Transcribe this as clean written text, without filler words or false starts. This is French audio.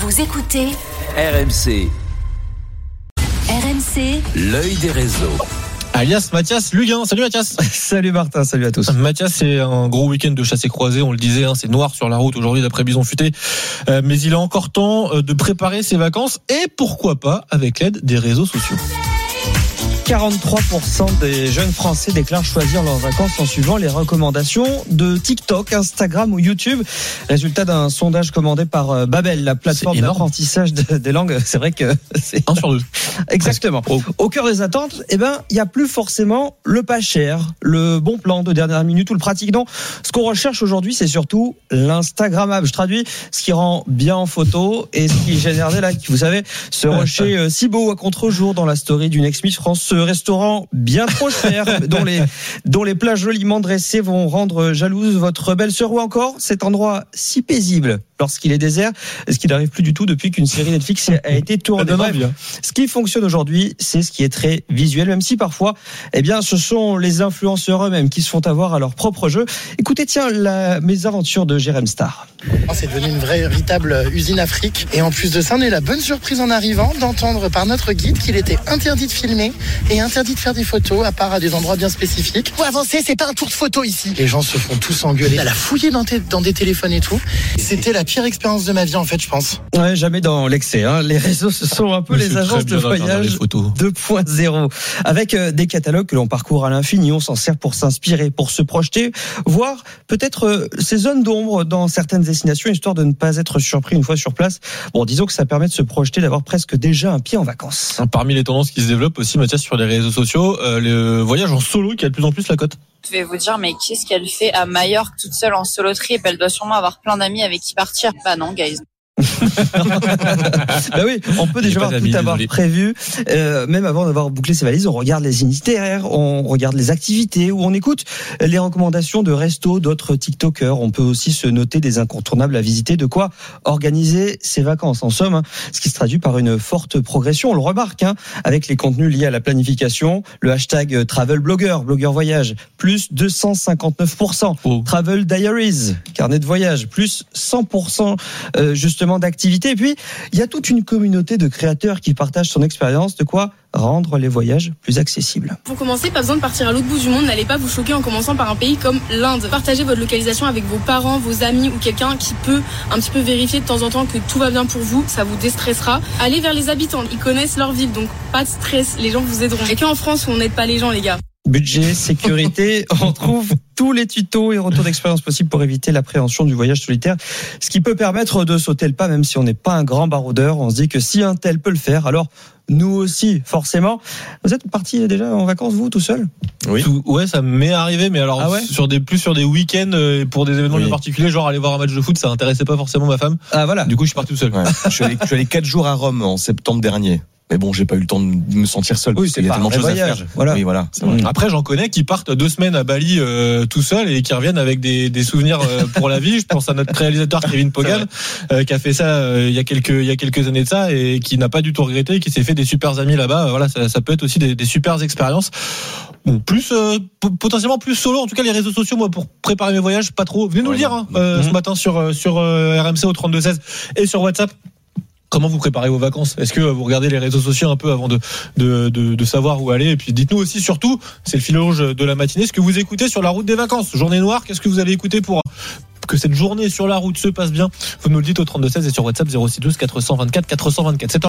Vous écoutez RMC. RMC, L'œil des réseaux. Alias Mathias Luguin. Salut Mathias. Salut Martin, salut à tous. Mathias, c'est un gros week-end de chassé croisé, on le disait, c'est noir sur la route aujourd'hui d'après Bison Futé. Mais il est encore temps de préparer ses vacances et pourquoi pas avec l'aide des réseaux sociaux. 43% des jeunes Français déclarent choisir leurs vacances en suivant les recommandations de TikTok, Instagram ou YouTube. Résultat d'un sondage commandé par Babel, la plateforme d'apprentissage des langues. C'est vrai que c'est 1 sur 2. Exactement. Au cœur des attentes, il y a plus forcément le pas cher, le bon plan de dernière minute ou le pratique. Non, ce qu'on recherche aujourd'hui, c'est surtout l'Instagrammable. Je traduis, ce qui rend bien en photo et ce qui génère des likes. Vous savez, ce rocher si beau à contre-jour dans la story d'une ex-Miss France, ce restaurant bien trop cher dont les plats joliment dressés vont rendre jalouse votre belle-sœur, ou encore cet endroit si paisible lorsqu'il est désert, ce qui n'arrive plus du tout depuis qu'une série Netflix a été tournée. Bref, ce qui fonctionne aujourd'hui, c'est ce qui est très visuel, même si parfois, ce sont les influenceurs eux-mêmes qui se font avoir à leur propre jeu. Écoutez, la mésaventure de Jérém Star. C'est devenu une véritable usine Afrique. Et en plus de ça, on a eu la bonne surprise en arrivant d'entendre par notre guide qu'il était interdit de filmer et interdit de faire des photos, à part à des endroits bien spécifiques. Pour avancer, c'est pas un tour de photo ici. Les gens se font tous engueuler. Elle a fouillé dans des téléphones et tout. C'était la pire expérience de ma vie, en fait, je pense. Ouais, jamais dans l'excès. Les réseaux, ce sont un peu les agences de voyage 2.0. Avec des catalogues que l'on parcourt à l'infini, on s'en sert pour s'inspirer, pour se projeter, voire peut-être ces zones d'ombre dans certaines destinations, histoire de ne pas être surpris une fois sur place. Bon, disons que ça permet de se projeter, d'avoir presque déjà un pied en vacances. Parmi les tendances qui se développent aussi, Mathias, sur les réseaux sociaux, le voyage en solo qui a de plus en plus la cote. Je vais vous dire, mais qu'est-ce qu'elle fait à Majorque toute seule en solo trip? Elle doit sûrement avoir plein d'amis avec qui partir. Bah non, guys. Oui, on peut déjà avoir prévu, même avant d'avoir bouclé ses valises. On regarde les itinéraires, on regarde les activités, ou on écoute les recommandations de restos d'autres TikTokers. On peut aussi se noter des incontournables à visiter, de quoi organiser ses vacances. En somme, ce qui se traduit par une forte progression. On le remarque, avec les contenus liés à la planification. Le hashtag Travel Blogger, blogueur voyage, plus 259%. Travel Diaries, carnet de voyage, plus 100%, justement, d'activité. Et puis, il y a toute une communauté de créateurs qui partagent son expérience, de quoi rendre les voyages plus accessibles. Pour commencer, pas besoin de partir à l'autre bout du monde. N'allez pas vous choquer en commençant par un pays comme l'Inde. Partagez votre localisation avec vos parents, vos amis ou quelqu'un qui peut un petit peu vérifier de temps en temps que tout va bien pour vous. Ça vous déstressera. Allez vers les habitants. Ils connaissent leur ville, donc pas de stress. Les gens vous aideront. Et qu'en France, où on n'aide pas les gens, les gars. Budget, sécurité, on trouve tous les tutos et retours d'expérience possibles pour éviter l'appréhension du voyage solitaire. Ce qui peut permettre de sauter le pas, même si on n'est pas un grand baroudeur. On se dit que si un tel peut le faire, alors nous aussi, forcément. Vous êtes parti déjà en vacances, vous, tout seul? Oui. Ouais, ça m'est arrivé, mais alors sur des week-ends pour des événements bien particuliers, genre aller voir un match de foot, ça intéressait pas forcément ma femme. Ah voilà. Du coup, je suis parti tout seul. Ouais. je suis allé 4 jours à Rome en septembre dernier. Mais bon, j'ai pas eu le temps de me sentir seul. Oui, c'est il y a tellement de choses à faire. Voilà. Oui, voilà. C'est vrai. Après, j'en connais qui partent 2 semaines à Bali tout seul et qui reviennent avec des souvenirs pour la vie. Je pense à notre réalisateur Kevin Pogan qui a fait ça il y a quelques années de ça et qui n'a pas du tout regretté, et qui s'est fait des super amis là-bas. Voilà, ça peut être aussi des super expériences. Bon, plus potentiellement plus solo. En tout cas, les réseaux sociaux, moi, pour préparer mes voyages, pas trop. Venez nous le dire ce matin sur RMC au 32-16 et sur WhatsApp. Comment vous préparez vos vacances? Est-ce que vous regardez les réseaux sociaux un peu avant de savoir où aller? Et puis dites-nous aussi, surtout, c'est le fil rouge de la matinée, ce que vous écoutez sur la route des vacances. Journée noire, qu'est-ce que vous allez écouter pour que cette journée sur la route se passe bien? Vous nous le dites au 32-16 et sur WhatsApp 06 12 424 424.